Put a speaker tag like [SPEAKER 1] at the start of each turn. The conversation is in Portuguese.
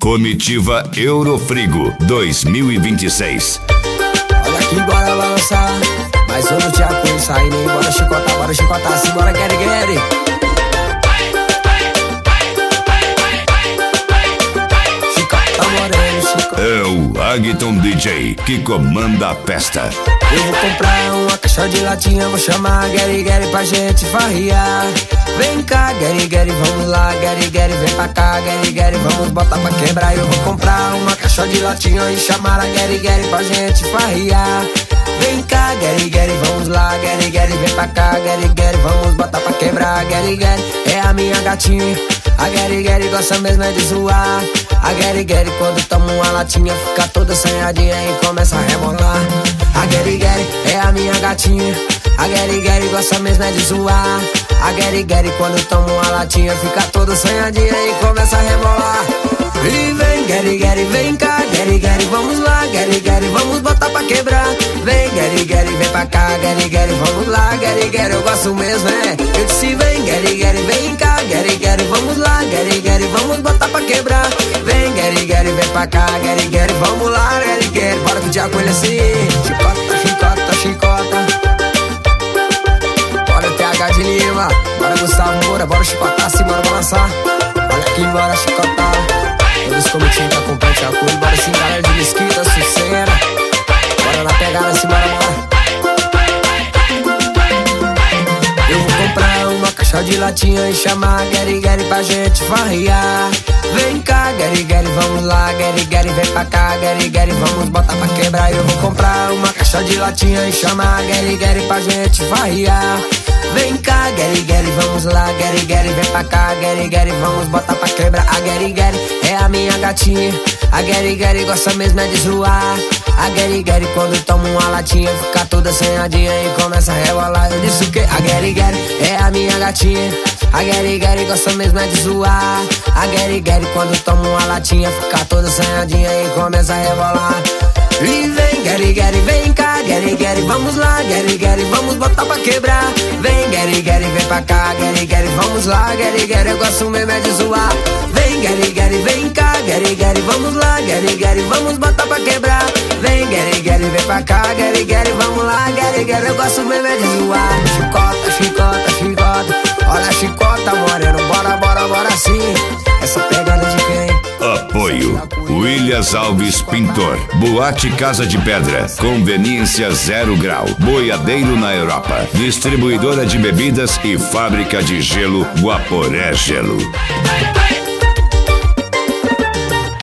[SPEAKER 1] Comitiva Eurofrigo 2026.
[SPEAKER 2] Olha aqui, bora lançar mais um no Tiago saindo, hein? Bora chicotar assim, bora Gary Gary. Chicota moreno, chicota.
[SPEAKER 1] É o Agton DJ que comanda a festa.
[SPEAKER 2] Eu vou comprar uma caixa de latinha, vou chamar Gary Gary pra gente farrear. Vem cá, Gary Gary, vamos lá, Gary Gary, vem pra cá, Gary Gary, vamos botar pra quebrar. Eu vou comprar uma caixa de latinha e chamar a Gary Gary pra gente farrear. Vem cá, Gary Gary, vamos lá, Gary Gary, vem pra cá, Gary Gary, vamos botar pra quebrar. Gary Gary é a minha gatinha, a Gary Gary gosta mesmo é de zoar. A Gary Gary quando toma uma latinha fica toda assanhadinha e começa a rebolar. A Gary Gary é a minha gatinha, a Gary Gary gosta mesmo é de zoar. A Gary Gary quando toma uma latinha fica toda assanhadinha e começa a rebolar. E vem Gary Gary, vem cá, Gary Gary, vamos lá, Gary Gary, vamos botar pra quebrar. Vem Gary Gary, vem pra cá, Gary Gary, vamos lá, Gary Gary, eu gosto mesmo, é. Eu disse vem Gary Gary, vem cá, Gary Gary, vamos lá, Gary Gary, vamos botar pra quebrar. Vem Gary Gary, vem pra cá, Gary Gary, vamos lá, Gary Gary, bora que o dia com ele assim. Chicota, chicota, chicota. Bora TH de Lima, bora Gustavo Moura, bora chicotar assim, bora balançar. Olha aqui, bora chicotar. Todos comitinhos que acompanham o Tiago, bora sim, galera de Mesquita, Sucena. Bora na pegada assim, bora. Eu vou comprar uma caixa de latinha e chamar a Gary Gary pra gente farrear. Vem cá, Gary Gary, vamos lá, Gary Gary, vem pra cá, Gary Gary, vamos botar pra quebrar. Eu vou comprar uma caixa de latinha e chamar a Gary Gary pra gente farrear. Vem cá, Gary Gary, vamos lá, Gary Gary, vem pra cá, Gary Gary, vamos botar pra quebrar. A Gary Gary é a minha gatinha, a Gary Gary gosta mesmo é de zoar. A Gary Gary quando toma uma latinha fica toda assanhadinha e começa a rebolar. Eu disse o que? A Gary Gary é a minha gatinha, a Gary Gary gosta mesmo é de zoar. A Gary Gary quando toma uma latinha fica toda assanhadinha e começa a rebolar. E vem Gary Gary, vem cá, Gary Gary, vamos lá, Gary Gary, vamos botar pra quebrar. Vem Gary Gary, vem pra cá, Gary Gary, vamos lá, Gary Gary, eu gosto mesmo é de zoar. Vem Gary Gary, vem cá, Gary Gary, vamos lá, Gary Gary, vamos botar pra quebrar. Vem Gary Gary, vem pra cá, Gary Gary, vamos lá, Gary Gary, eu gosto mesmo é de zoar. Chicota, chicota, chicota, olha a chicota moreno, bora sim. Essa pegada de quem?
[SPEAKER 1] Apoio Williams Alves Pintor, Boate Casa de Pedra, Conveniência 0 Grau, Boiadeiro na Europa, Distribuidora de bebidas e fábrica de gelo Guaporé Gelo.